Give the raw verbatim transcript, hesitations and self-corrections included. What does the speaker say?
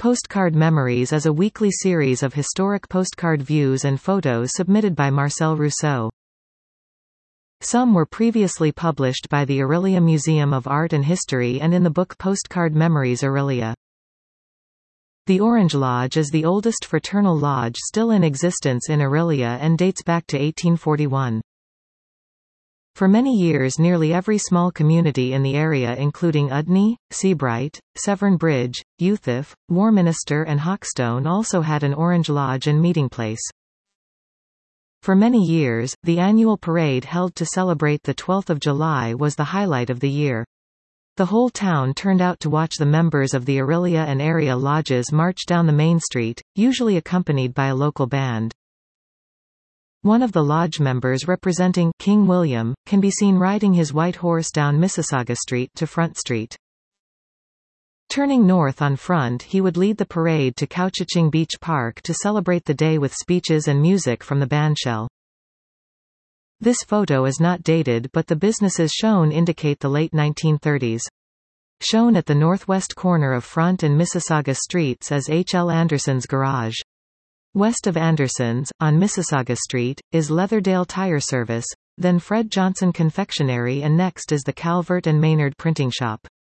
Postcard Memories is a weekly series of historic postcard views and photos submitted by Marcel Rousseau. Some were previously published by the Orillia Museum of Art and History and in the book Postcard Memories Orillia. The Orange Lodge is the oldest fraternal lodge still in existence in Orillia and dates back to eighteen forty-one. For many years nearly every small community in the area including Udny, Seabright, Severn Bridge, Euthyph, Warminster and Hawkstone also had an Orange Lodge and meeting place. For many years, the annual parade held to celebrate the twelfth of July was the highlight of the year. The whole town turned out to watch the members of the Orillia and area lodges march down the main street, usually accompanied by a local band. One of the lodge members representing King William, can be seen riding his white horse down Mississauga Street to Front Street. Turning north on Front, he would lead the parade to Couchaching Beach Park to celebrate the day with speeches and music from the bandshell. This photo is not dated, but the businesses shown indicate the late nineteen thirties. Shown at the northwest corner of Front and Mississauga Streets is H L Anderson's Garage. West of Anderson's, on Mississauga Street, is Leatherdale Tire Service, then Fred Johnson Confectionery, and next is the Calvert and Maynard Printing Shop.